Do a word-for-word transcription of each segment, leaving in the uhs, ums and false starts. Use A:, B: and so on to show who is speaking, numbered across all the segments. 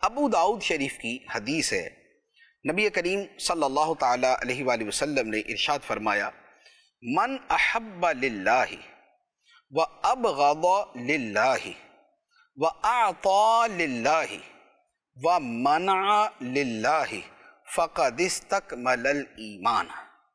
A: ابو داؤد شریف کی حدیث ہے، نبی کریم صلی اللہ تعالی علیہ وآلہ وسلم نے ارشاد فرمایا، من احب للہ و ابغض للہ و اعطا للہ و منع للہ فقد استکمل الایمان۔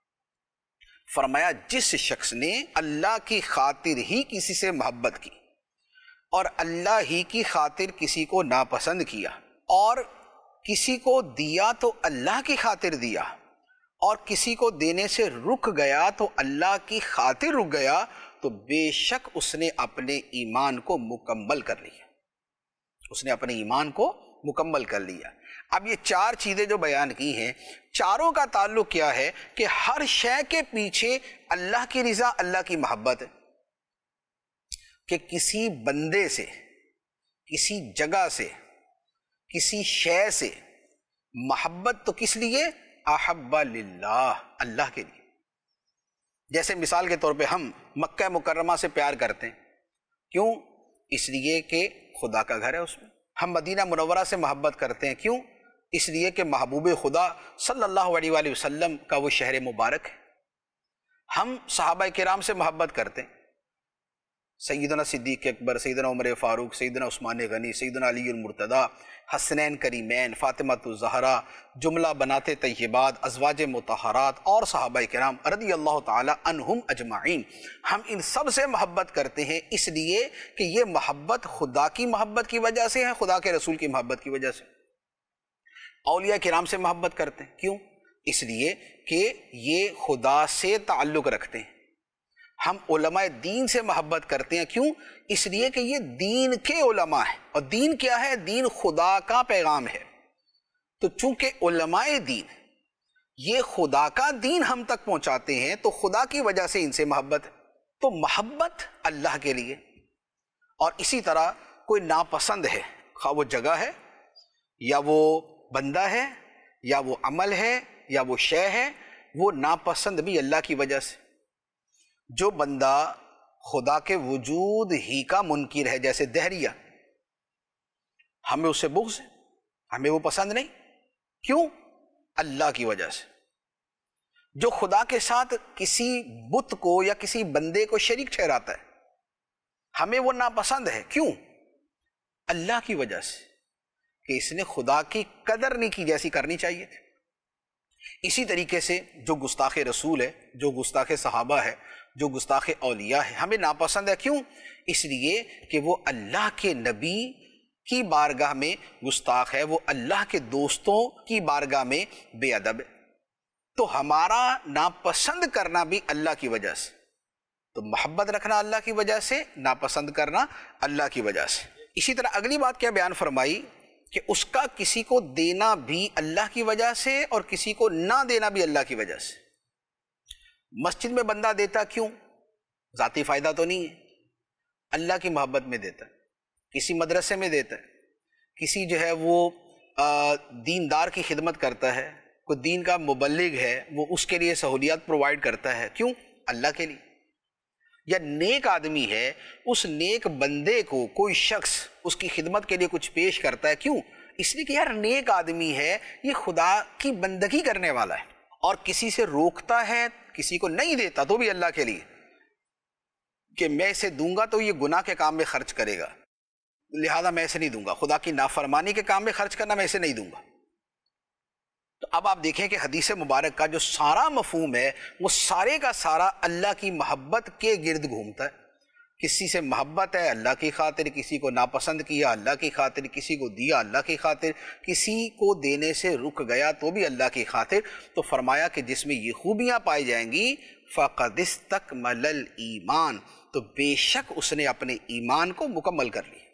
A: فرمایا جس شخص نے اللہ کی خاطر ہی کسی سے محبت کی اور اللہ ہی کی خاطر کسی کو ناپسند کیا اور کسی کو دیا تو اللہ کی خاطر دیا اور کسی کو دینے سے رک گیا تو اللہ کی خاطر رک گیا، تو بے شک اس نے اپنے ایمان کو مکمل کر لیا، اس نے اپنے ایمان کو مکمل کر لیا۔ اب یہ چار چیزیں جو بیان کی ہیں، چاروں کا تعلق کیا ہے کہ ہر شے کے پیچھے اللہ کی رضا، اللہ کی محبت ہے۔ کہ کسی بندے سے، کسی جگہ سے، کسی شے سے محبت تو کس لیے؟ احب للہ، اللہ کے لیے۔ جیسے مثال کے طور پہ ہم مکہ مکرمہ سے پیار کرتے ہیں، کیوں؟ اس لیے کہ خدا کا گھر ہے اس میں۔ ہم مدینہ منورہ سے محبت کرتے ہیں، کیوں؟ اس لیے کہ محبوب خدا صلی اللہ علیہ وآلہ وسلم کا وہ شہر مبارک ہے۔ ہم صحابہ کرام سے محبت کرتے ہیں، سیدنا صدیق اکبر، سیدنا عمر فاروق، سیدنا عثمان غنی، سیدنا علی المرتضیٰ، حسنین کریمین، فاطمۃ الزہرا، جملہ بنات طیبات، ازواج مطہرات اور صحابہ کرام رضی اللہ تعالی عنہم اجمعین، ہم ان سب سے محبت کرتے ہیں اس لیے کہ یہ محبت خدا کی محبت کی وجہ سے ہے، خدا کے رسول کی محبت کی وجہ سے۔ اولیاء کرام سے محبت کرتے ہیں، کیوں؟ اس لیے کہ یہ خدا سے تعلق رکھتے ہیں۔ ہم علماء دین سے محبت کرتے ہیں، کیوں؟ اس لیے کہ یہ دین کے علماء ہیں، اور دین کیا ہے؟ دین خدا کا پیغام ہے۔ تو چونکہ علماء دین یہ خدا کا دین ہم تک پہنچاتے ہیں تو خدا کی وجہ سے ان سے محبت ہے، تو محبت اللہ کے لیے۔ اور اسی طرح کوئی ناپسند ہے، خواہ وہ جگہ ہے یا وہ بندہ ہے یا وہ عمل ہے یا وہ شے ہے، وہ ناپسند بھی اللہ کی وجہ سے۔ جو بندہ خدا کے وجود ہی کا منکر ہے، جیسے دہریہ، ہمیں اس سے بغض ہے، ہمیں وہ پسند نہیں، کیوں؟ اللہ کی وجہ سے۔ جو خدا کے ساتھ کسی بت کو یا کسی بندے کو شریک ٹھہراتا ہے، ہمیں وہ ناپسند ہے، کیوں؟ اللہ کی وجہ سے، کہ اس نے خدا کی قدر نہیں کی جیسی کرنی چاہیے تھی۔ اسی طریقے سے جو گستاخ رسول ہے، جو گستاخ صحابہ ہے، جو گستاخ اولیاء ہے، ہمیں ناپسند ہے، کیوں؟ اس لیے کہ وہ اللہ کے نبی کی بارگاہ میں گستاخ ہے، وہ اللہ کے دوستوں کی بارگاہ میں بے ادب ہے۔ تو ہمارا ناپسند کرنا بھی اللہ کی وجہ سے، تو محبت رکھنا اللہ کی وجہ سے، ناپسند کرنا اللہ کی وجہ سے۔ اسی طرح اگلی بات کیا بیان فرمائی کہ اس کا کسی کو دینا بھی اللہ کی وجہ سے اور کسی کو نہ دینا بھی اللہ کی وجہ سے۔ مسجد میں بندہ دیتا کیوں؟ ذاتی فائدہ تو نہیں ہے، اللہ کی محبت میں دیتا ہے۔ کسی مدرسے میں دیتا ہے، کسی جو ہے وہ دیندار کی خدمت کرتا ہے، کوئی دین کا مبلغ ہے، وہ اس کے لیے سہولیات پرووائڈ کرتا ہے، کیوں؟ اللہ کے لیے۔ یا نیک آدمی ہے، اس نیک بندے کو کوئی شخص اس کی خدمت کے لیے کچھ پیش کرتا ہے، کیوں؟ اس لیے کہ یار نیک آدمی ہے، یہ خدا کی بندگی کرنے والا ہے۔ اور کسی سے روکتا ہے، کسی کو نہیں دیتا تو بھی اللہ کے لیے، کہ میں اسے دوں گا تو یہ گناہ کے کام میں خرچ کرے گا، لہذا میں اسے نہیں دوں گا۔ خدا کی نافرمانی کے کام میں خرچ کرنا، میں اسے نہیں دوں گا۔ تو اب آپ دیکھیں کہ حدیث مبارک کا جو سارا مفہوم ہے وہ سارے کا سارا اللہ کی محبت کے گرد گھومتا ہے۔ کسی سے محبت ہے اللہ کی خاطر، کسی کو ناپسند کیا اللہ کی خاطر، کسی کو دیا اللہ کی خاطر، کسی کو دینے سے رک گیا تو بھی اللہ کی خاطر۔ تو فرمایا کہ جس میں یہ خوبیاں پائی جائیں گی فَقَدِ اسْتَكْمَلَ الْإِيمَانَ، تو بے شک اس نے اپنے ایمان کو مکمل کر لیا۔